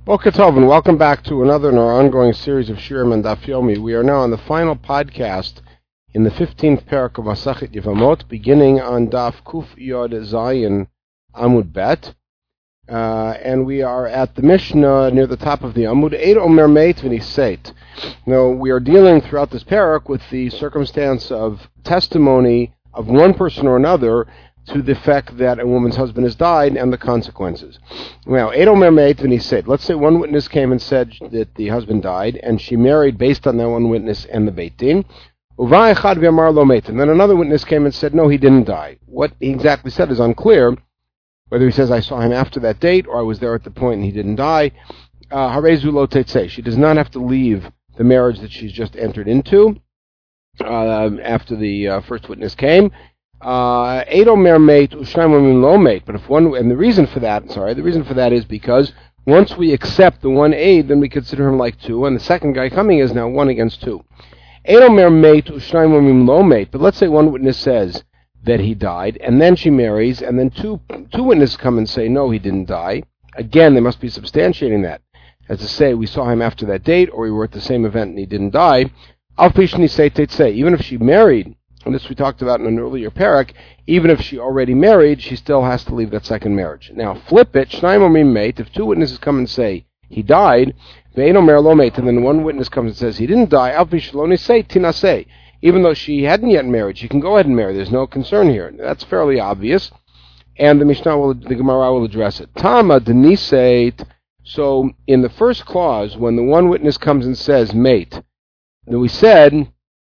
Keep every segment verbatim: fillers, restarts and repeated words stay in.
Boker Tov, and welcome back to another in our ongoing series of Shirim and Daf Yomi. We are now on the final podcast in the fifteenth parak of Masachet Yevamot, beginning on Daf Kuf Yod Zayin Amud Bet, uh, and we are at the Mishnah near the top of the Amud. Eid Omer Meit V'Niseit. Now, we are dealing throughout this parak with the circumstance of testimony of one person or another to the fact that a woman's husband has died and the consequences. Now, Eid Omer Meit V'Niseit. Let's say one witness came and said that the husband died, and she married based on that one witness and the Beit Din. Uva Echad V'Amar Lo Meit. And then another witness came and said, no, he didn't die. What he exactly said is unclear, whether he says, I saw him after that date, or I was there at the point and he didn't die. Harezu Lo Tetzei. She does not have to leave the marriage that she's just entered into uh, after the uh, first witness came. Uh, Eid Omer Meit U'Shnayim Omrim Lo Meit. But if one, and the reason for that, sorry, the reason for that is because once we accept the one aid, then we consider him like two, and the second guy coming is now one against two. Eid Omer Meit U'Shnayim Omrim Lo Meit. But let's say one witness says that he died, and then she marries, and then two two witnesses come and say, no, he didn't die. Again, they must be substantiating that. As to say, we saw him after that date, or we were at the same event and he didn't die. Al Pishni Sei Tetzei. Even if she married, and this we talked about in an earlier parak, even if she already married, she still has to leave that second marriage. Now, flip it, Shnayim Omrim Meit, if two witnesses come and say, he died, Ve'ein Omer Lo Meit, and then one witness comes and says, he didn't die, Al Pishloni Sei Tinasei. Even though she hadn't yet married, she can go ahead and marry. There's no concern here. That's fairly obvious, and the Mishnah, will, the Gemara will address it. Tama Deniseit. So, in the first clause, when the one witness comes and says, mate, then we said,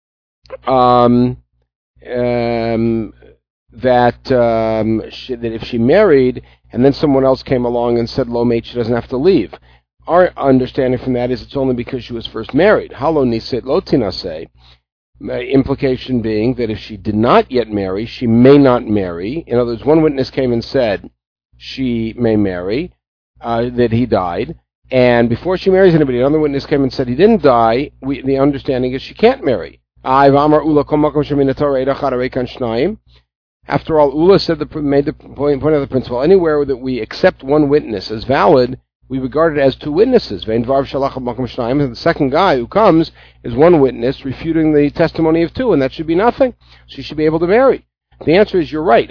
um... Um, that um, she, that if she married and then someone else came along and said lo mate, she doesn't have to leave. Our understanding from that is it's only because she was first married. Halo nisit lo tinasei. Implication being that if she did not yet marry, she may not marry. In other words, one witness came and said she may marry, uh, that he died, and before she marries anybody, another witness came and said he didn't die. We, the understanding is she can't marry. After all, Ula said the, made the point, point of the principle. Anywhere that we accept one witness as valid, we regard it as two witnesses. And the second guy who comes is one witness refuting the testimony of two, and that should be nothing. She should be able to marry. The answer is you're right.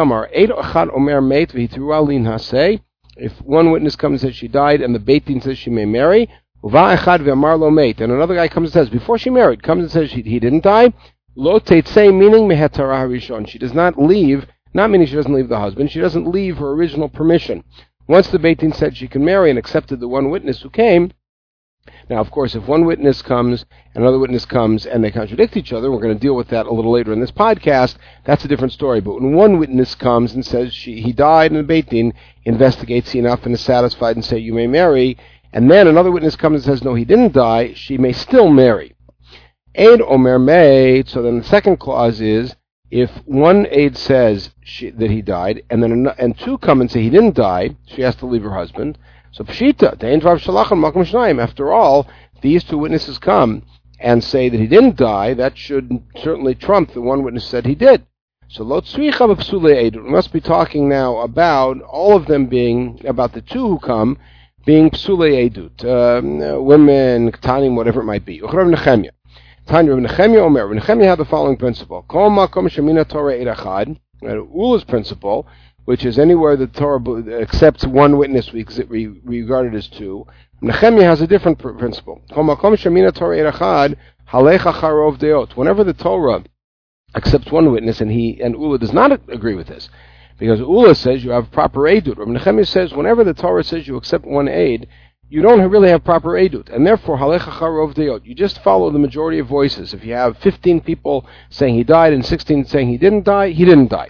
If one witness comes and says she died, and the Beit Din says she may marry, and another guy comes and says, before she married, comes and says she, he didn't die, lo teitzei, meaning mehetara harishon. She does not leave, not meaning she doesn't leave the husband, she doesn't leave her original permission. Once the Beit Din said she can marry and accepted the one witness who came, now of course if one witness comes and another witness comes and they contradict each other, we're going to deal with that a little later in this podcast, that's a different story. But when one witness comes and says she, he died and the Beit Din investigates enough and is satisfied and say you may marry, and then another witness comes and says, no, he didn't die, she may still marry. Eid Omer Meit, so then the second clause is, if one aid says she, that he died, and then an, and two come and say he didn't die, she has to leave her husband. So Pshita, Dein Dvav Shalachan Malkum Shnayim. After all, these two witnesses come and say that he didn't die, that should certainly trump the one witness said he did. So Lo Tzricha B'Psulei Eid. We must be talking now about all of them being, about the two who come, being psulei edut, uh, women, ktanim, whatever it might be. Uchrav Nechemia. Tanya Rav Nechemia Omer. Rav Nechemia had the following principle. Kol makom shemina Torah eid achad. Ula's principle, which is anywhere the Torah accepts one witness, we, we regard it as two. Rav Nechemia has a different pr- principle. Kol makom shemina Torah eid achad, halech acharov deot. Whenever the Torah accepts one witness and he and Ula does not agree with this, because Ula says you have proper edut. Rabbi Nechemia says whenever the Torah says you accept one aid, you don't really have proper edut, and therefore halecha charov deot. You just follow the majority of voices. If you have fifteen people saying he died and sixteen saying he didn't die, he didn't die.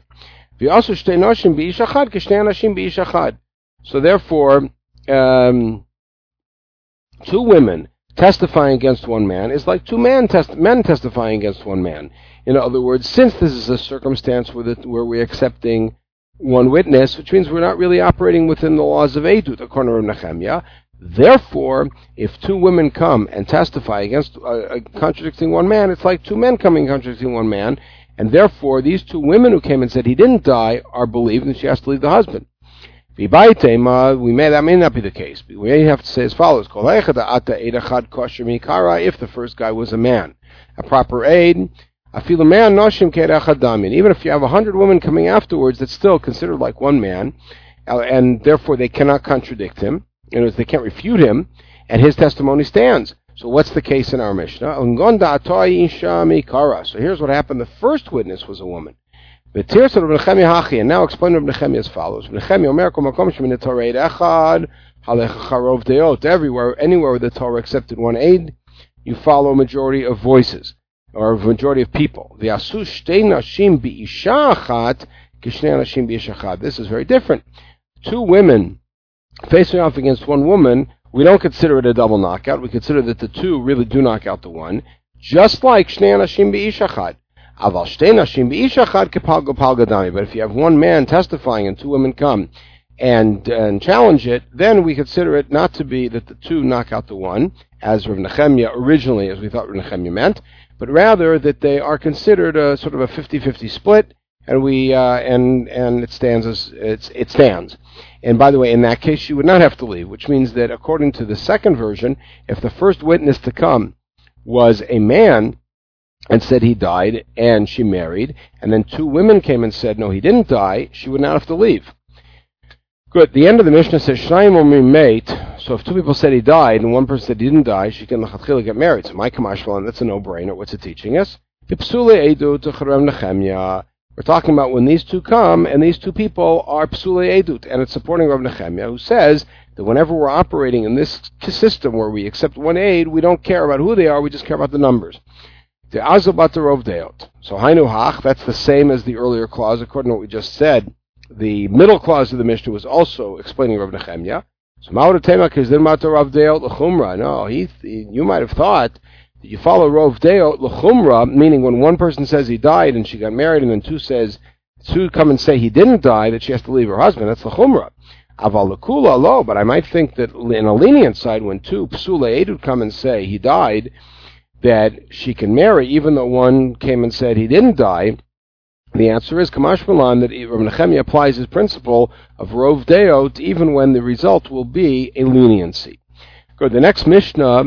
So therefore, um, two women testifying against one man is like two men, test- men testifying against one man. In other words, since this is a circumstance where, the, where we're accepting one witness, which means we're not really operating within the laws of Eidut, according to Rav Nechemia. Therefore, if two women come and testify against uh, contradicting one man, it's like two men coming contradicting one man, and therefore these two women who came and said he didn't die are believed, and she has to leave the husband. V'baitema, we may that may not be the case. We may have to say as follows: if the first guy was a man, a proper aid. Even if you have a hundred women coming afterwards, that's still considered like one man, and therefore they cannot contradict him. You know, they can't refute him, and his testimony stands. So what's the case in our Mishnah? So here's what happened. The first witness was a woman. And now explain Reb Nechemia as follows. Everywhere, anywhere where the Torah accepted one aid, you follow a majority of voices, or a majority of people. This is very different. Two women facing off against one woman, we don't consider it a double knockout. We consider that the two really do knock out the one, just like Shnei Anashim B'Ishachad. Aval Shtei Nashim B'Ishachad Kepalga Palgadami. But if you have one man testifying and two women come and and challenge it, then we consider it not to be that the two knock out the one, as Rav Nechemia originally, as we thought Rav Nechemia meant, but rather that they are considered a sort of a fifty-fifty split, and we uh, and and it stands as it's it stands. And by the way, in that case, you would not have to leave, which means that according to the second version, if the first witness to come was a man and said he died, and she married, and then two women came and said, no, he didn't die, she would not have to leave. Good. The end of the Mishnah says, Shnayim omrim meit. So if two people said he died, and one person said he didn't die, she can lechatchila get married. So my kamashvalan, that's a no-brainer. What's it teaching us? Psule edut t'charem Nechemia. We're talking about when these two come, and these two people are Psule Edut, and it's supporting Rav Nechemia, who says that whenever we're operating in this system where we accept one aid, we don't care about who they are, we just care about the numbers. The Azobat Rov Deot. So Hainu Hach, that's the same as the earlier clause, according to what we just said. The middle clause of the Mishnah was also explaining Rav Nechemia. So Ma'odatema Kizdirmat Rov Deot L'chumra. No, he, he, you might have thought you follow Rov Deo l'chumra, meaning when one person says he died and she got married, and then two says two come and say he didn't die, that she has to leave her husband. That's l'chumra. Aval l'kula lo, but I might think that in a lenient side, when two psule edut come and say he died, that she can marry, even though one came and said he didn't die. The answer is Kamash Malan, that Rav Nechemia applies his principle of Rov Deo even when the result will be a leniency. Good. The next Mishnah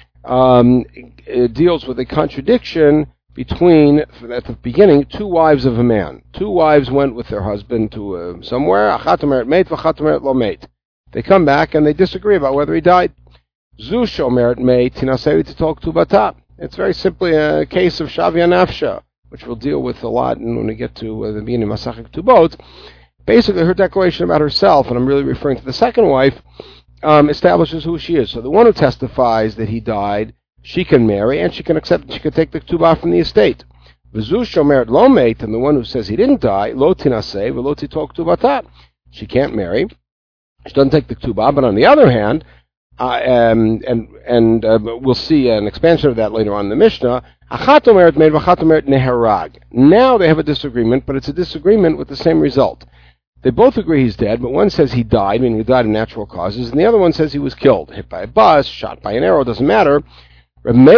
Um, it deals with a contradiction between, at the beginning, two wives of a man. Two wives went with their husband to uh, somewhere. Achat omeret meit, v'achat omeret lo meit. They come back and they disagree about whether he died. Zu shomeret meit, tinasei t'tol ktubata. It's very simply a case of shavia nafsha, which we'll deal with a lot when we get to uh, the beginning of Masachet Ketubot. Basically, her declaration about herself, and I'm really referring to the second wife, Um, establishes who she is. So the one who testifies that he died, she can marry, and she can accept, she can take the ktubah from the estate. V'zu shomeret lo meit, and the one who says he didn't die, lo tinaseh v'lo titol ktubata. She can't marry. She doesn't take the ktubah, but on the other hand, uh, um, and and uh, we'll see an expansion of that later on in the Mishnah, achat omeret meit v'achat omeret neharag. Now they have a disagreement, but it's a disagreement with the same result. They both agree he's dead, but one says he died, meaning he died of natural causes, and the other one says he was killed, hit by a bus, shot by an arrow, doesn't matter. So Rav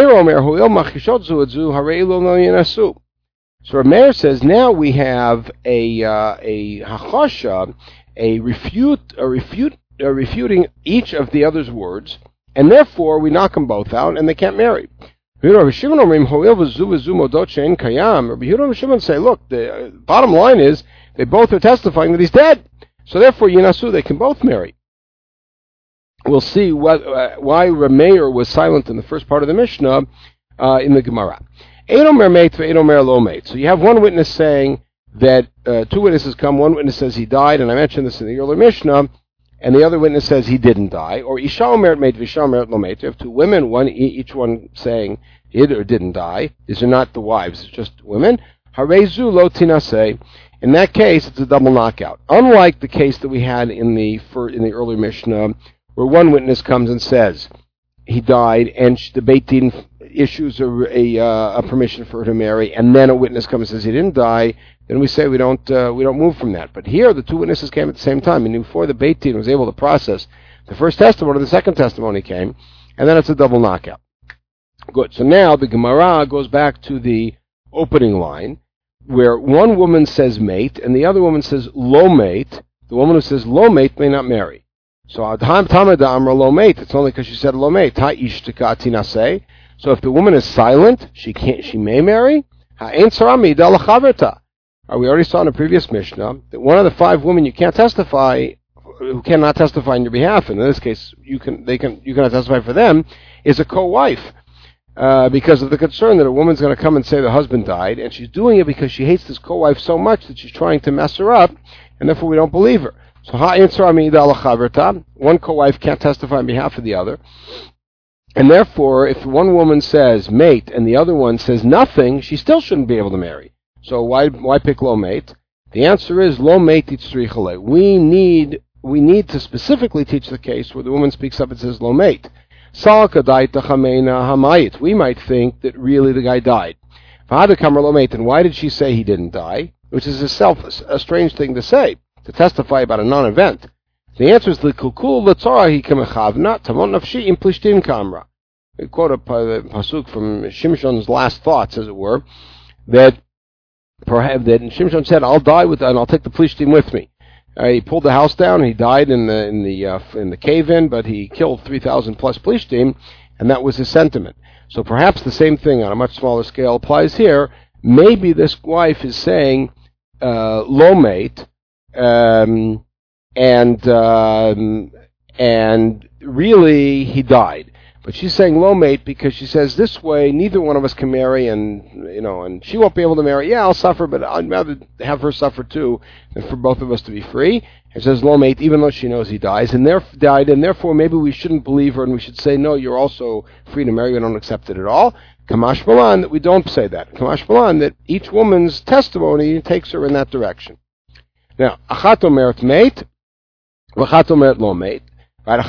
Meir says now we have a uh, a hachasha, a refute, a refute, a refuting each of the other's words, and therefore we knock them both out, and they can't marry. Rabbi Shimon say, look, the bottom line is they both are testifying that he's dead, so therefore Yinasu, they can both marry. We'll see what, uh, why Rameir was silent in the first part of the Mishnah uh, in the Gemara. So you have one witness saying that uh, two witnesses come, one witness says he died, and I mentioned this in the earlier Mishnah, and the other witness says he didn't die, or Isha omeret meit v'Isha omeret lo meit. You have two women, one each one saying he did or didn't die. These are not the wives, it's just women. Harezu lo tinaseh. In that case, it's a double knockout. Unlike the case that we had in the for, in the earlier Mishnah, where one witness comes and says he died, and the Beit Din issues a, a, uh, a permission for her to marry, and then a witness comes and says he didn't die, then we say we don't uh, we don't move from that. But here, the two witnesses came at the same time, and before the Beit Din was able to process the first testimony, the second testimony came, and then it's a double knockout. Good. So now the Gemara goes back to the opening line, where one woman says mate, and the other woman says lo mate, The woman who says lo mate may not marry. So Adham Tamada Amra lo mate. It's only because she said lo mate. Ha ishtika tinase. So if the woman is silent, she can't. She may marry. Ha ein sarami da lachaverta. We already saw in the previous Mishnah that one of the five women you can't testify, who cannot testify on your behalf, and in this case you can, they can, you cannot testify for them, is a co-wife, uh, because of the concern that a woman's going to come and say the husband died, and she's doing it because she hates this co-wife so much that she's trying to mess her up, and therefore we don't believe her. So one co-wife can't testify on behalf of the other, and therefore if one woman says mate and the other one says nothing, she still shouldn't be able to marry. So why why pick lo mate? The answer is lo mate itzrichale. We need we need to specifically teach the case where the woman speaks up and says lo mate. We might think that really the guy died. And why did she say he didn't die? Which is a self a strange thing to say, to testify about a non-event. The answer is the kulkul l'tzarahi kemechavna tamon nafshi im plishtin kamra. We quote a pasuk from Shimshon's last thoughts, as it were, that perhaps that Shimshon said, "I'll die with and I'll take the plishtim with me." Uh, he pulled the house down. He died in the in the uh, in the cave-in, but he killed three thousand plus plishtim, and that was his sentiment. So perhaps the same thing on a much smaller scale applies here. Maybe this wife is saying uh, lo mate, um, and um, and really he died. But she's saying lo mate because she says this way neither one of us can marry, and you know, and she won't be able to marry. Yeah, I'll suffer, but I'd rather have her suffer too than for both of us to be free. And says lo mate, even though she knows he dies, and there died, and therefore maybe we shouldn't believe her, and we should say no, you're also free to marry. We don't accept it at all. Kamash Malan, that we don't say that. Kamash Malan, that each woman's testimony takes her in that direction. Now, achat omeret mate, v'achat omeret lo mate. Right,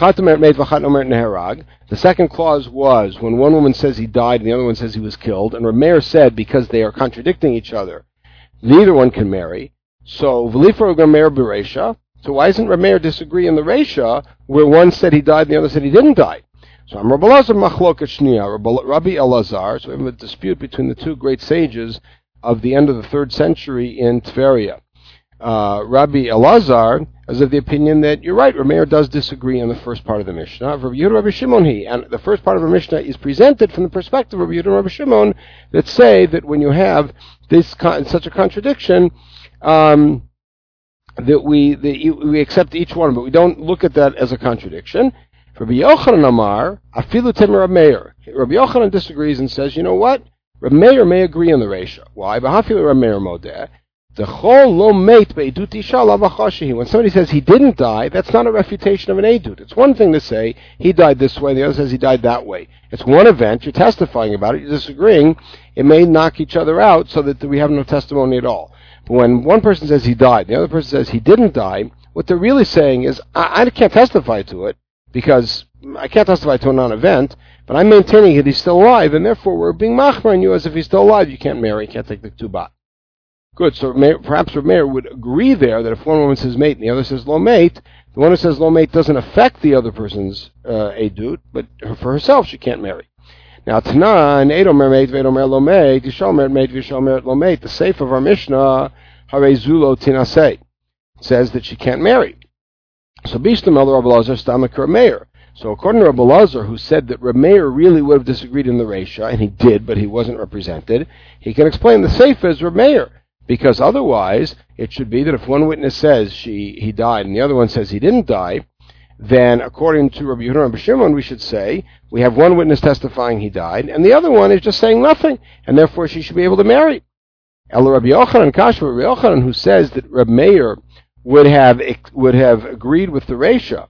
the second clause was when one woman says he died and the other one says he was killed, and Rameir said because they are contradicting each other, neither one can marry. So v'lifar Rameir b'reisha. So why doesn't Rameir disagree in the reisha where one said he died and the other said he didn't die? So I'm Rabbi Elazar machloket shniya, Rabbi Elazar. So we have a dispute between the two great sages of the end of the third century in Tveria. Uh, Rabbi Elazar is of the opinion that you're right, Rameir does disagree on the first part of the Mishnah. Rabbi Yehuda Rabbi Shimon he, and the first part of the Mishnah is presented from the perspective of Rabbi Yehuda Rabbi Shimon that say that when you have this con- such a contradiction, um, that we that we accept each one, but we don't look at that as a contradiction. Rabbi Yochanan Amar afilu temer Rameir. Rabbi Yochanan disagrees and says, you know what? Rameir may agree on the reisha. Why? B'hafilu Rameir modeh. The chol lo mate be'edut isha lavachashihi. When somebody says he didn't die, that's not a refutation of an edut. It's one thing to say he died this way, the other says he died that way. It's one event, you're testifying about it, you're disagreeing. It may knock each other out so that we have no testimony at all. But when one person says he died, the other person says he didn't die, what they're really saying is, I, I can't testify to it, because I can't testify to a non-event, but I'm maintaining that he's still alive, and therefore we're being machmer on you as if he's still alive. You can't marry, you can't take the ketubah. Good, so perhaps Rameir would agree there that if one woman says mate and the other says lo mate, the one who says lo mate doesn't affect the other person's uh, edut, but for herself she can't marry. Now, Tanan, Eid Omer mate, Veid Omer lo mate, Yishal Omer mate, Yishal Omer lo mate, the seif of our Mishnah, Hare Zulo Tinasei, says that she can't marry. So Bishlam El Rabbi Elazar Stamak Rameir. So according to Rabbi Elazar, who said that Rameir really would have disagreed in the reisha, and he did, but he wasn't represented, he can explain the seif as Rameir. Because otherwise, it should be that if one witness says she he died and the other one says he didn't die, then according to Rabbi Yehuda and Rabbi Shimon, we should say we have one witness testifying he died, and the other one is just saying nothing, and therefore she should be able to marry. El Rabbi Yochanan Kasha, Rabbi Yochanan, who says that Rabbi Meir would have would have agreed with the reisha,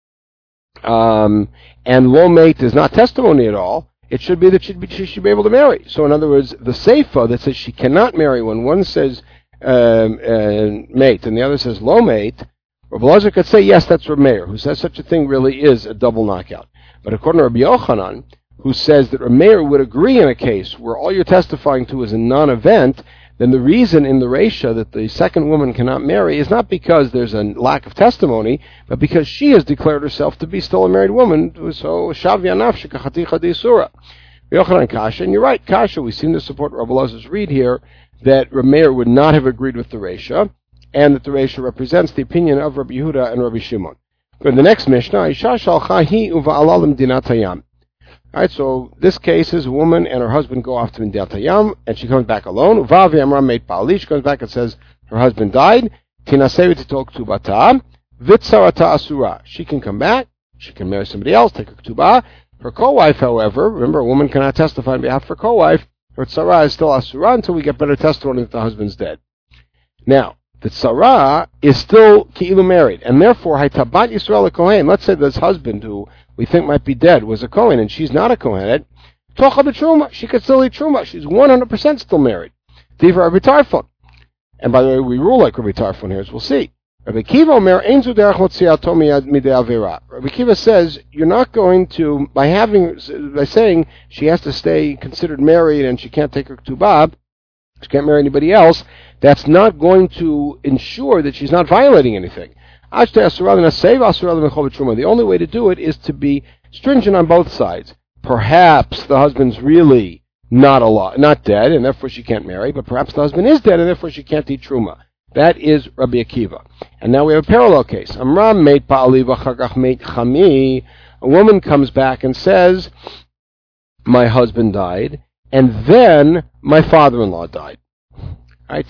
um, and lo mate is not testimony at all. It should be that she'd be, she should be able to marry. So in other words, the seifa that says she cannot marry when one says um, uh, mate and the other says lo mate, Rabbi Elazar could say, yes, that's Rabbi Meir, who says such a thing really is a double knockout. But according to Rabbi Yochanan, who says that Rabbi Meir would agree in a case where all you're testifying to is a non-event, then the reason in the reisha that the second woman cannot marry is not because there's a lack of testimony, but because she has declared herself to be still a married woman. So shavya nafshika chaticha d'isura. Yochanan Kasha, and you're right, Kasha. We seem to support Rabbi Elazar's read here that Rameir would not have agreed with the reisha, and that the Reisha represents the opinion of Rabbi Yehuda and Rabbi Shimon. In the next Mishnah, Isha shalcha hi uva'ala l'medinat hayam. All right, so this case is a woman and her husband go off to Medinat Hayam, and she comes back alone. Uvavi amra meit ba'ali. She comes back and says her husband died. Tinasei v'titok ktubata v'tzarata asura. She can come back. She can marry somebody else, take her ktubah. Her co-wife, however, remember, a woman cannot testify on behalf of her co-wife. Her tzara is still asura until we get better testimony that the husband's dead. Now, the tzara is still ki'ilu married, and therefore, haytabat Yisrael a kohen. Let's say this husband, who we think might be dead, was a kohen, and she's not a kohenet. Tocha b'truma, she could still eat truma. She's one hundred percent still married. Diva Rabbi Tarfon. And by the way, we rule like Rabbi Tarfon here, as we'll see. Rabbi Kiva Omer, ein zu derech motziato midei avera. Rabbi Kiva says, you're not going to, by having, by saying she has to stay considered married and she can't take her ktubah, she can't marry anybody else, that's not going to ensure that she's not violating anything. The only way to do it is to be stringent on both sides. Perhaps the husband's really not alive, not dead, and therefore she can't marry, but perhaps the husband is dead, and therefore she can't eat truma. That is Rabbi Akiva. And now we have a parallel case. Amram meit ba'ali v'chagach meit chami. A woman comes back and says, my husband died, and then my father-in-law died. Right?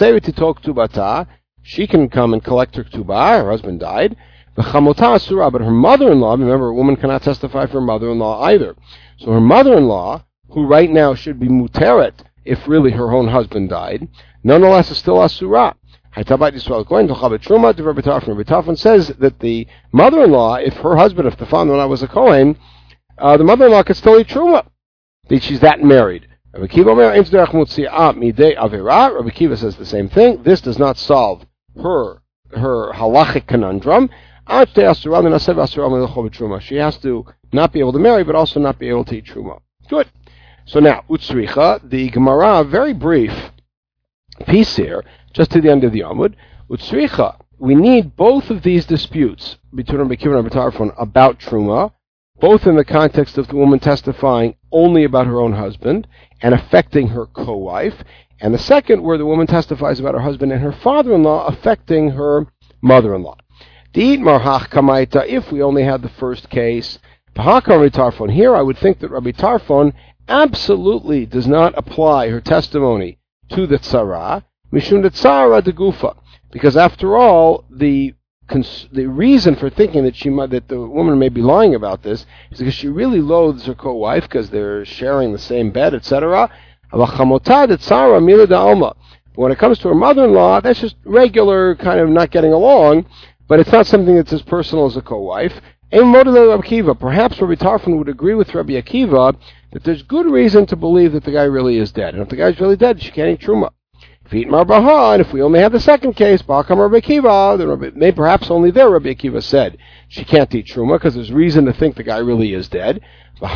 She can come and collect her ktubah. Her husband died. But her mother-in-law, remember, a woman cannot testify for her mother-in-law either. So her mother-in-law, who right now should be muteret if really her own husband died, nonetheless is still asura. Rabbi Tarfon says that the mother-in-law, if her husband, if the father-in-law was a Kohen, uh, the mother-in-law could still eat truma. She's that married. Rabbi Kiva says the same thing. This does not solve her her halachic conundrum. She has to not be able to marry, but also not be able to eat truma. Good. So now, utzricha, the Gemara, very brief piece here, just to the end of the Amud. Utzricha, we need both of these disputes between Rabbi Kiva and Rabbi Tarfon about truma, both in the context of the woman testifying only about her own husband and affecting her co-wife, and the second where the woman testifies about her husband and her father-in-law affecting her mother-in-law. Deed marhach kamaita, if we only had the first case, Rabbi Tarfon, here I would think that Rabbi Tarfon absolutely does not apply her testimony to the tzara, mishum de tzara de gufa, because after all, the Cons- the reason for thinking that she might, that the woman may be lying about this is because she really loathes her co-wife because they're sharing the same bed, et cetera. But when it comes to her mother-in-law, that's just regular kind of not getting along, but it's not something that's as personal as a co-wife. Perhaps Rabbi Tarfon would agree with Rabbi Akiva that there's good reason to believe that the guy really is dead. And if the guy's really dead, she can't eat truma. And if we only have the second case, Ba'akam Rabbi Akiva, then Rabbi, maybe perhaps only there Rabbi Akiva said she can't eat truma because there's reason to think the guy really is dead. But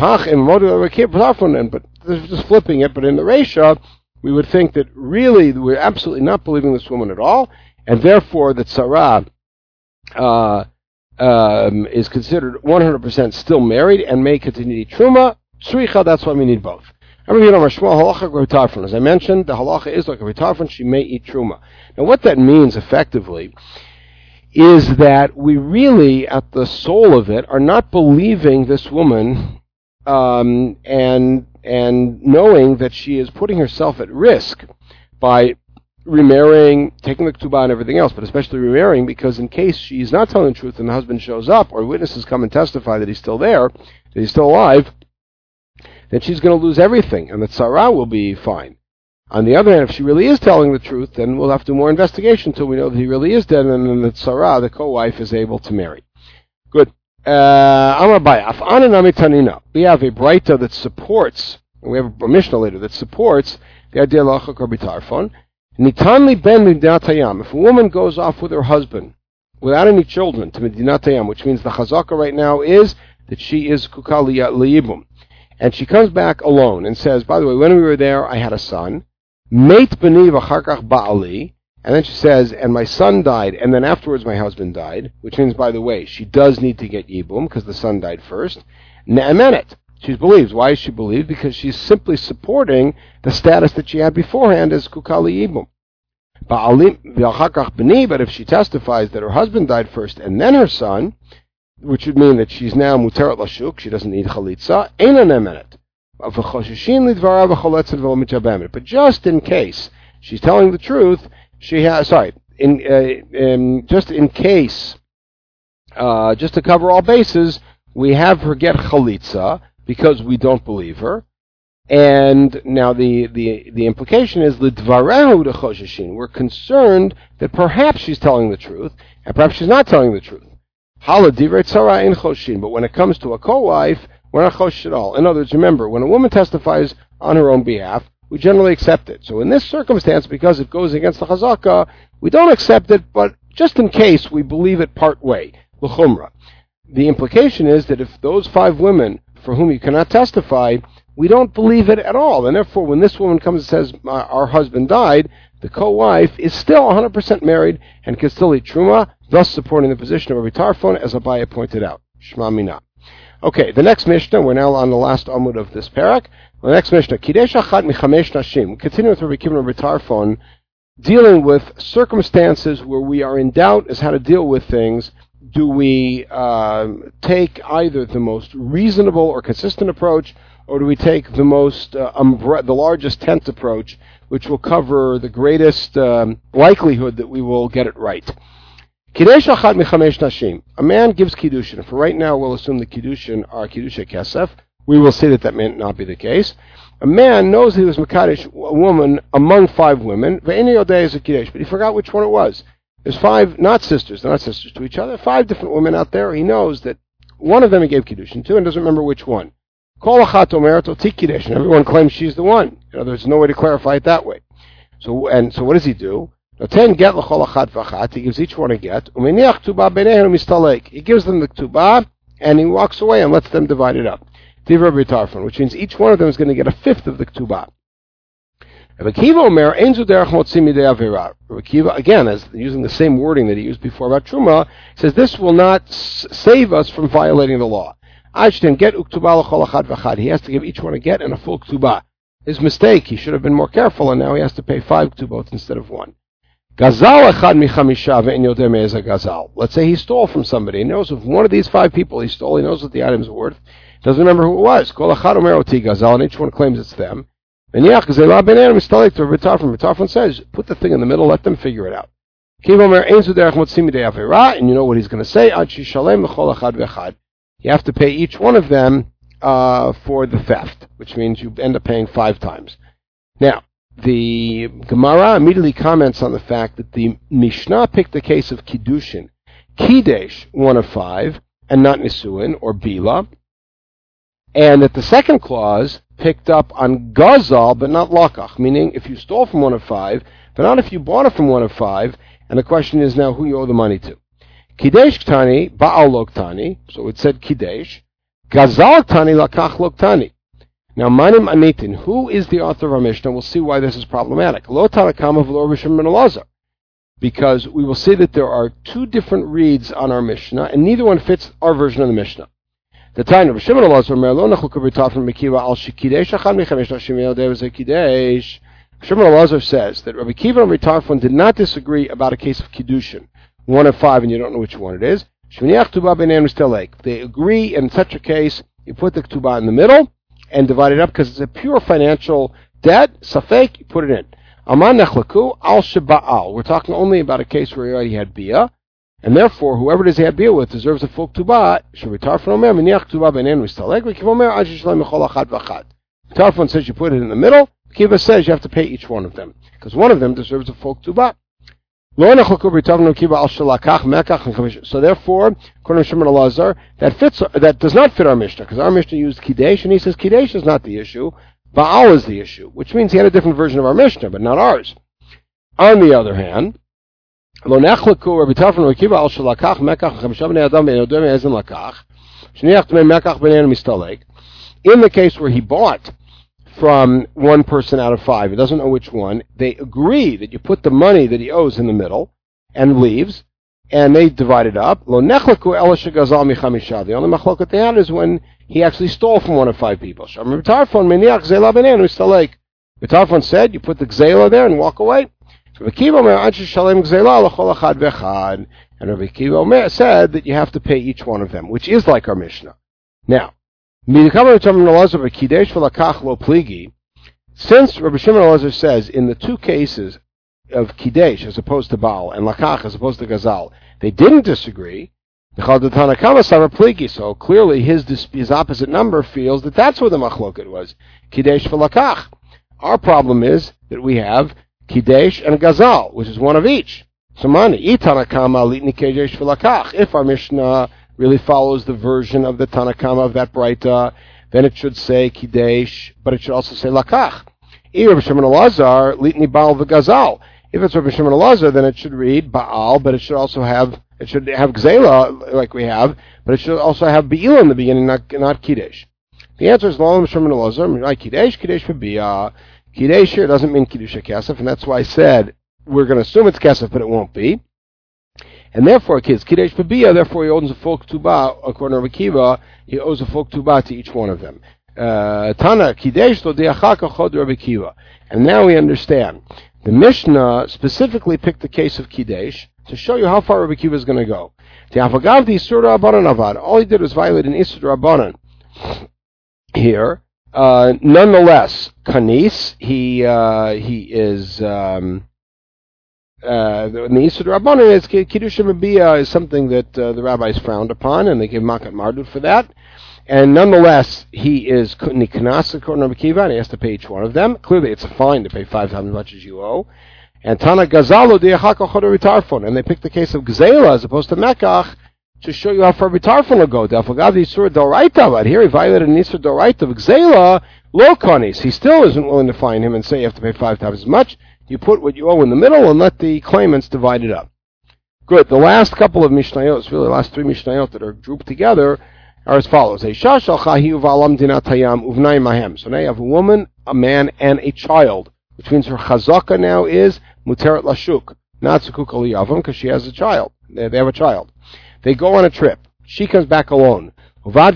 there's just flipping it, but in the Reisha, we would think that really we're absolutely not believing this woman at all, and therefore that Sarah uh, um, is considered one hundred percent still married and may continue to eat truma. Tzricha, that's why we need both. As I mentioned, the halacha is like a Tarfon, she may eat truma. Now what that means effectively is that we really, at the soul of it, are not believing this woman um, and and knowing that she is putting herself at risk by remarrying, taking the ketubah and everything else, but especially remarrying, because in case she's not telling the truth and the husband shows up or witnesses come and testify that he's still there, that he's still alive, then she's going to lose everything, and the tzara will be fine. On the other hand, if she really is telling the truth, then we'll have to do more investigation until we know that he really is dead, and then the tzara, the co-wife, is able to marry. Good. Amar Abaye, Af'ana nami tanina. We have a braita that supports, and we have a Mishnah later that supports the idea of Lachak Rabbi Tarfon. Nitan li ben Medinat Hayam. If a woman goes off with her husband without any children to Medinat Hayam, which means the chazaka right now is that she is kukal liyibum. And she comes back alone and says, by the way, when we were there, I had a son. Meit b'ni v'charkach ba'ali. And then she says, and my son died, and then afterwards my husband died, which means, by the way, she does need to get yibum, because the son died first. Ne'emenet. She believes. Why is she believed? Because she's simply supporting the status that she had beforehand as kukali yibum. But if she testifies that her husband died first and then her son, which would mean that she's now muteret lashuk, she doesn't need chalitza, eina nemenet. But just in case she's telling the truth, she has, sorry, in, uh, in just in case, uh, just to cover all bases, we have her get chalitza because we don't believe her. And now the, the, the implication is l'dvarahu dechoshishin. We're concerned that perhaps she's telling the truth, and perhaps she's not telling the truth. Hala divrei tzara in choshin. But when it comes to a co-wife, we're not choshish at all. In other words, remember, when a woman testifies on her own behalf, we generally accept it. So in this circumstance, because it goes against the chazaka, we don't accept it, but just in case, we believe it part way, l'chumra. The implication is that if those five women for whom you cannot testify, we don't believe it at all. And therefore, when this woman comes and says, our husband died, the co-wife is still one hundred percent married and can still eat truma, thus supporting the position of Rabbi Tarfon, as Abaye pointed out. Shema Mina. Okay, the next Mishnah, we're now on the last Amud of this parak. The next Mishnah, Kidesh Achat Michamesh Nashim. Continue with Rabbi Kiva and Rabbi Tarfon, dealing with circumstances where we are in doubt as how to deal with things. Do we uh, take either the most reasonable or consistent approach, or do we take the most uh, umbre- the largest tent approach, which will cover the greatest um, likelihood that we will get it right? Kiddush achad mechamesh nashim. A man gives kiddushin. For right now, we'll assume the kiddushin are kiddushay kesef. We will see that that may not be the case. A man knows he was mekadesh a woman among five women. Ve'eni yodei is a kiddush, but he forgot which one it was. There's five, not sisters, they're not sisters to each other, five different women out there. He knows that one of them he gave kiddushin to and doesn't remember which one. Kol achat omeret oti kiddush, and everyone claims she's the one. You know, there's no way to clarify it that way. So, and so what does he do? Ten get l'chol achat v'achat. He gives each one a get. Umeniach tuba b'neihen u'mistalek. He gives them the tuba and he walks away and lets them divide it up. Divrei Rabbi Tarfon, which means each one of them is going to get a fifth of the tuba. Rabbi Kiva Omer ein zu derech motzi midei avera. Rabbi Kiva, again, as using the same wording that he used before about truma, says this will not s- save us from violating the law. Ashten get uktuba l'chol achat v'achat. He has to give each one a get and a full tuba. His mistake, he should have been more careful, and now he has to pay five tubot instead of one. Gazal echad michamisha ve'en yoder me'ez gazal. Let's say he stole from somebody. He knows if one of these five people he stole, he knows what the item is worth. Doesn't remember who it was. Kol echad omer oti gazal, and each one claims it's them. V'niach gazela b'nei mistalek to Rabbi Tarfon. Rabbi Tarfon says, put the thing in the middle, let them figure it out. Kiv omer ein zu derech motzi midei avera, and you know what he's going to say. Ad shishalem l'chol echad ve'echad. You have to pay each one of them uh, for the theft, which means you end up paying five times. Now, the Gemara immediately comments on the fact that the Mishnah picked the case of Kiddushin, Kiddush, one of five, and not Nisuin, or Bila, and that the second clause picked up on Gazal, but not Lakach, meaning if you stole from one of five, but not if you bought it from one of five, and the question is now who you owe the money to. Kiddush Tani, Ba'al Loktani, so it said Kiddush, Gazal Tani, Lakach Loktani. Now, Manim Anitin, who is the author of our Mishnah? We'll see why this is problematic. Lo Tanakama v'lo Rabbi Shimon ben Elazar. Because we will see that there are two different reads on our Mishnah, and neither one fits our version of the Mishnah. The time of Rabbi Shimon ben Elazar, Merlo Nachuk Rabbi Tarfon Mekiva al Shekidesh Achad Mechamesh Nashim Yodei V'zeh Kidesh. Shimon ben Elazar says that Rabbi Kiva and Rabbi Tarfon did not disagree about a case of Kiddushin, one of five, and you don't know which one it is. Shminiach Tuba B'nei Mistalek. They agree in such a case, you put the Tuba in the middle, and divide it up because it's a pure financial debt. Safek, you put it in. Aman nechlaku al sheba'al. We're talking only about a case where he already had bia, and therefore whoever it is he had bia with deserves a full tuba. Shemitar from omer miniach tuba b'nein mistaleg. We give omer ad yishleim echol achad v'achad. Tarfon says you put it in the middle. Kiva says you have to pay each one of them because one of them deserves a full tuba. So therefore, according to Shimon Elazar, that fits, that does not fit our Mishnah, because our Mishnah used Kiddush, and he says Kiddush is not the issue, Baal is the issue, which means he had a different version of our Mishnah, but not ours. On the other hand, in the case where he bought from one person out of five, he doesn't know which one, they agree that you put the money that he owes in the middle and leaves, and they divide it up. The only machlokes they had is when he actually stole from one of five people. Tarfon said you put the gzela there and walk away. Rabbi Akiva and Rabbi Akiva said that you have to pay each one of them, which is like our Mishnah. Now, since Rabbi Shimon Elazar says in the two cases of Kidesh as opposed to Baal and Lakach as opposed to Gazal, they didn't disagree, so clearly his, his opposite number feels that that's where the machloket was, Kidesh for Lakach. Our problem is that we have Kidesh and Gazal, which is one of each. So mani, Itanakama litni Kidesh for Lakach. If our Mishnah really follows the version of the Tanakama of that Braita, then it should say Kidesh, but it should also say Lakach. Rabbi Shimon Elazar litni Baal v'Gazal. If it's Rabbi Shimon Elazar, then it should read Baal, but it should also have it should have Gzela like we have, but it should also have Be'ila in the beginning, not not Kidesh. The answer is Lo Rabbi Shimon Elazar, like Kidesh, Kidesh for Bia. Kidesh here doesn't mean Kiddush Kesef, and that's why I said we're going to assume it's Kesef, but it won't be. And therefore, kids, Kidesh for Bia, therefore he owes a full Ketubah, according to Rabbi Akiva, he owes a full Ketubah to each one of them. Uh, Tana, Kidesh, Lo Diachaka Chod Rabbi Akiva. And now we understand. The Mishnah specifically picked the case of Kidesh to show you how far Rabbi Akiva is going to go. All he did was violate an Isur Rabbanan. Here, uh, nonetheless, Kanis, he uh, he is um, uh, the Isur Rabbanan is Kiddush Bia is something that uh, the rabbis frowned upon, and they give Makat Mardut for that. And nonetheless, he is Niknas according to Rabbi Akiva, and he has to pay each one of them. Clearly, it's a fine to pay five times as much as you owe. And Tana Gazalo Diachaka Choder Ritarfon, and they picked the case of Gzela as opposed to Mekach to show you how far Ritarfon will go. Dafagav Yisur Doraita, but here he violated an Yisur Doraita of Gzela, low Kanis. He still isn't willing to fine him and say you have to pay five times as much. You put what you owe in the middle and let the claimants divide it up. Good. The last couple of Mishnayot, really the last three Mishnayot that are grouped together, are as follows. So now you have a woman, a man, and a child, which means her chazaka now is muteret lashuk, not zukuk aliyavam, because she has a child. They, they have a child. They go on a trip. She comes back alone. She comes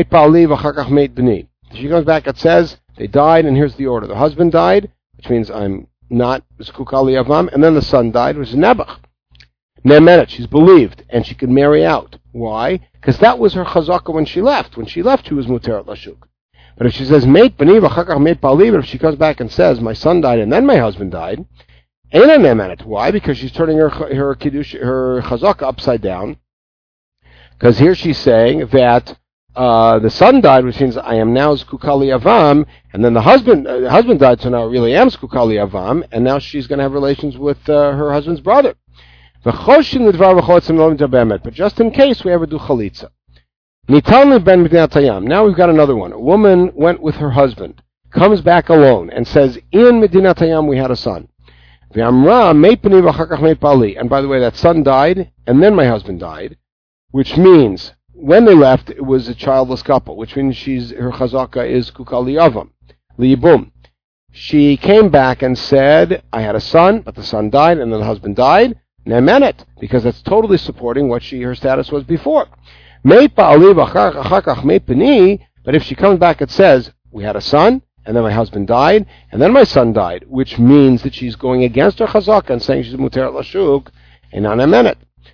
back, it says, they died, and here's the order. The husband died, which means I'm not zukuk aliyavam, and then the son died, which is Nebuch. Ne'emenet, she's believed, and she could marry out. Why? Because that was her chazaka when she left. When she left, she was muteret lashuk. But if she says, mate b'ni v'chakach mate ba'ali, but if she comes back and says, my son died and then my husband died, ain't a ne'emenet. Why? Because she's turning her her kiddush, her chazaka upside down. Because here she's saying that uh, the son died, which means I am now zkukali avam, and then the husband uh, the husband died, so now I really am zkukali avam, and now she's going to have relations with uh, her husband's brother. But just in case, we ever do chalitza. Now we've got another one. A woman went with her husband, comes back alone, and says, in Medinat Hayam we had a son. And by the way, that son died, and then my husband died, which means, when they left, it was a childless couple, which means she's her chazaka is kukali yavam, liyibum. She came back and said, I had a son, but the son died, and then the husband died. Ne'emenet, because that's totally supporting what she her status was before. But if she comes back and says, we had a son, and then my husband died, and then my son died, which means that she's going against her chazaka and saying she's muteret lashuk, and not ne'emenet.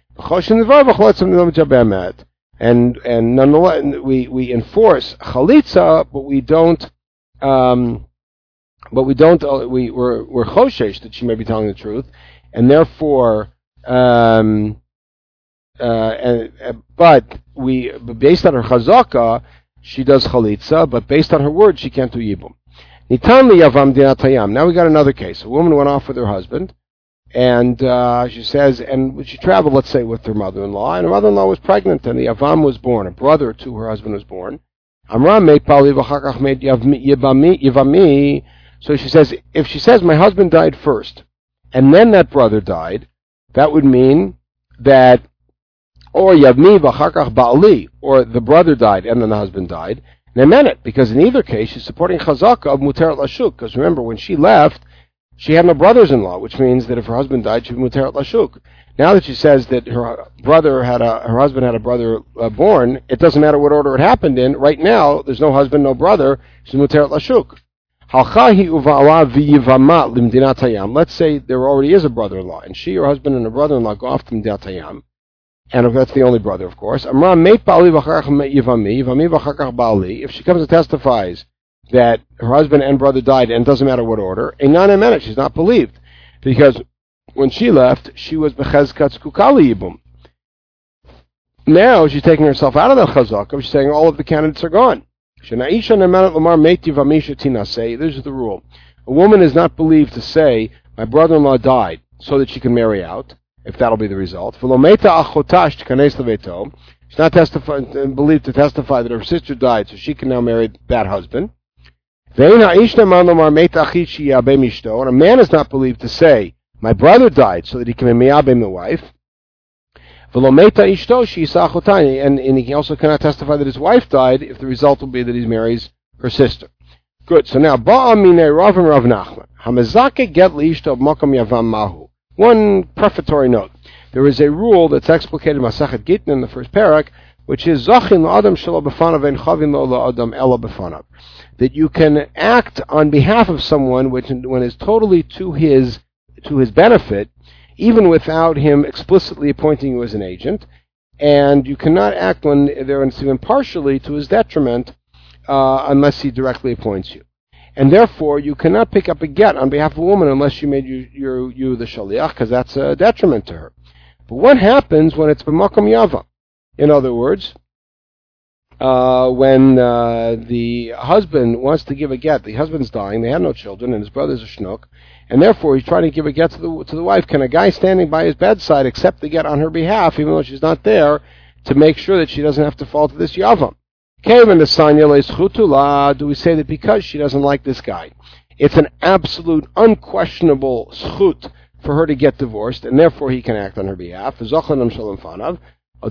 And and nonetheless, we, we enforce chalitza, but we don't, um, but we don't, uh, we, we're, we're choshesh that she may be telling the truth, and therefore, Um, uh, and, uh, but we, based on her chazaka, she does chalitza, but based on her word, she can't do yibum. Nitan li yavam dinat hayam. Now we got another case. A woman went off with her husband, and uh, she says, and she traveled, let's say, with her mother-in-law, and her mother-in-law was pregnant, and the yavam was born. A brother to her husband was born. Amram meit pali v'chakach meit yivami. So she says, if she says, my husband died first, and then that brother died, that would mean that, or Yavmi v'chakach ba'ali, or the brother died and then the husband died. Ne'emenet, because in either case she's supporting chazaka of muteret lashuk. Because remember, when she left, she had no brothers-in-law, which means that if her husband died, she'd be muteret lashuk. Now that she says that her brother had a, her husband had a brother uh, born, it doesn't matter what order it happened in. Right now, there's no husband, no brother. She's muteret lashuk. Let's say there already is a brother-in-law, and she, her husband, and her brother-in-law go off to Mdinat Hayam, and that's the only brother, of course. If she comes and testifies that her husband and brother died, and it doesn't matter what order, she's not believed, because when she left, she was bechezkat skukali yibum. Now she's taking herself out of the chazaka. She's saying all of the candidates are gone. This is the rule. A woman is not believed to say, my brother-in-law died, so that she can marry out, if that'll be the result. She's not testify, believed to testify that her sister died, so she can now marry that husband. And a man is not believed to say, my brother died, so that he can marry the wife. And, and he also cannot testify that his wife died if the result will be that he marries her sister. Good. So now, Rav and Rav Nachman. Hamazake get liishto makom yavam mahu. One prefatory note. There is a rule that's explicated in Masachet Gittin in the first parak, which is Zachin la'adam shelo b'fanav and chavin lo la'adam ela b'fanav. That you can act on behalf of someone which when is totally to his to his benefit, even without him explicitly appointing you as an agent, and you cannot act when they're impartially to his detriment uh, unless he directly appoints you. And therefore, you cannot pick up a get on behalf of a woman unless you made you, you, you the shaliach, because that's a detriment to her. But what happens when it's b'makom yava? In other words, uh, when uh, the husband wants to give a get, the husband's dying, they have no children, and his brother's a shnuk, and therefore he's trying to give a get to the to the wife. Can a guy standing by his bedside accept the get on her behalf, even though she's not there, to make sure that she doesn't have to fall to this yavam? Do we say that because she doesn't like this guy, it's an absolute, unquestionable schut for her to get divorced, and therefore he can act on her behalf? On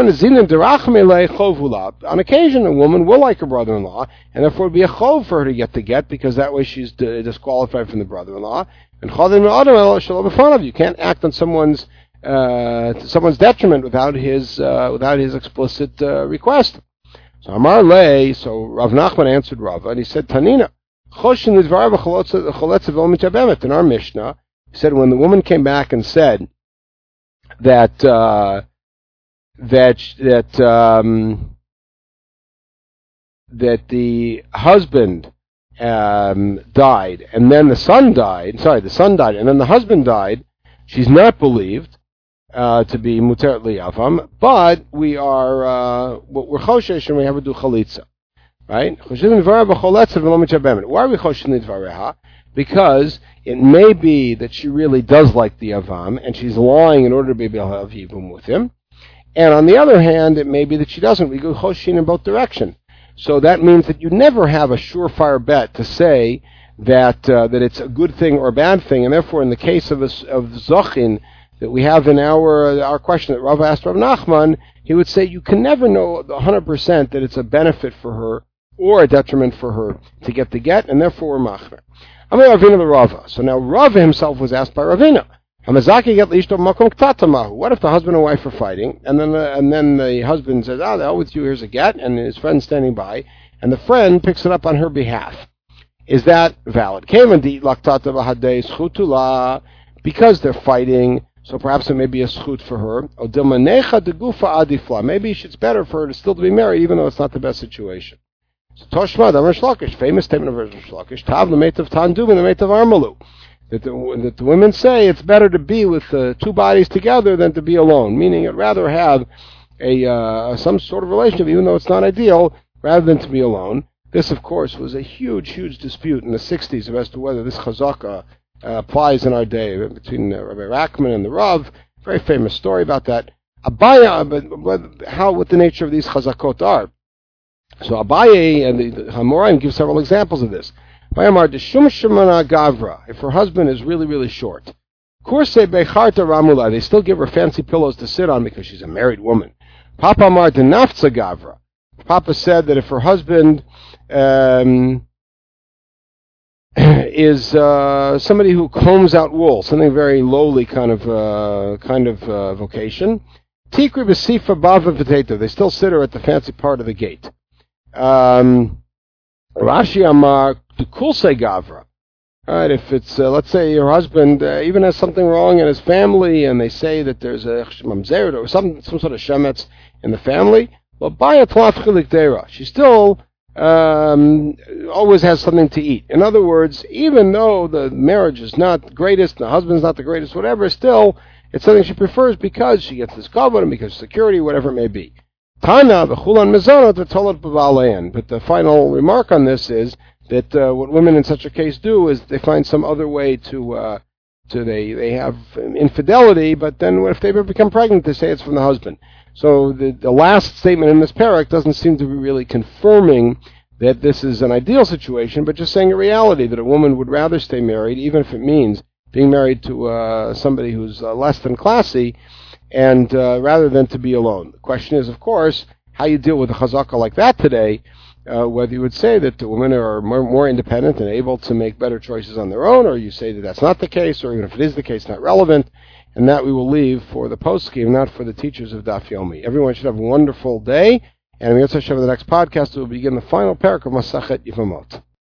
occasion, a woman will like her brother-in-law, and therefore it would be a chov for her to get the get, because that way she's disqualified from the brother-in-law. And you can't act on someone's uh, someone's detriment without his uh, without his explicit uh, request. So Amar Lei, so Rav Nachman answered Rava, and he said, Tanina, in our Mishnah, he said when the woman came back and said that uh, that that um, that the husband um, died, and then the son died. Sorry, the son died, and then the husband died. She's not believed uh, to be muter liyavam, but we are uh, we're choshesh and we have to do chalitza, right? Why are we choshesh nidvareha? Because it may be that she really does like the avam, and she's lying in order to be able to have yibum with him. And on the other hand, it may be that she doesn't. We go choshin in both directions. So that means that you never have a surefire bet to say that uh, that it's a good thing or a bad thing. And therefore, in the case of a, of Zochin that we have in our our question that Rav asked Rav Nachman, he would say you can never know one hundred percent that it's a benefit for her or a detriment for her to get the get, and therefore we're machmer. Ravina the Rava. So now Rava himself was asked by Ravina. What if the husband and wife are fighting, and then the, and then the husband says, "Ah, the hell with you, here's a get," and his friend's standing by, and the friend picks it up on her behalf? Is that valid? Because they're fighting, so perhaps it may be a schut for her. Maybe it's better for her to still to be married, even though it's not the best situation. So Toshma, the Rish Lakish, famous statement of Rish Lakish, Tav l'meitav Tandum and the meitav Armalu. That the, that the women say it's better to be with uh, two bodies together than to be alone, meaning I'd rather have a uh, some sort of relationship, even though it's not ideal, rather than to be alone. This, of course, was a huge, huge dispute in the sixties as to whether this chazaka uh, applies in our day between uh, Rabbi Rachman and the Rav. Very famous story about that. Abaya, but, but how, what the nature of these chazakot are. So Abaye and the, the Hamoraim give several examples of this. If her husband is really, really short, they still give her fancy pillows to sit on because she's a married woman. Papa Amar de Naftza Gavra. Papa said that if her husband um, is uh, somebody who combs out wool, something very lowly kind of uh, kind of uh, vocation, Tikri b'sifa bava v'teita. They still sit her at the fancy part of the gate. Um, Rashi Amar to kulse gavra. All right, if it's, uh, let's say your husband uh, even has something wrong in his family, and they say that there's a mamzer or some some sort of shemetz in the family, well, by a tlaf chilik dera, she still um, always has something to eat. In other words, even though the marriage is not the greatest, the husband's not the greatest, whatever, still it's something she prefers because she gets this kavod and because of security, whatever it may be. Tana v'chulan mezonot v'tolot b'valein. But the final remark on this is that uh, what women in such a case do is they find some other way to, uh, to they they have infidelity, but then if they ever become pregnant, they say it's from the husband. So the, the last statement in this parak doesn't seem to be really confirming that this is an ideal situation, but just saying a reality that a woman would rather stay married, even if it means being married to uh, somebody who's uh, less than classy, and uh, rather than to be alone. The question is, of course, how you deal with a chazaka like that today. Uh, whether you would say that the women are more, more independent and able to make better choices on their own, or you say that that's not the case, or even if it is the case, not relevant, and that we will leave for the post-scheme, not for the teachers of Daf Yomi. Everyone should have a wonderful day, and in the next podcast, we will begin the final parak of Masachet Yevamot.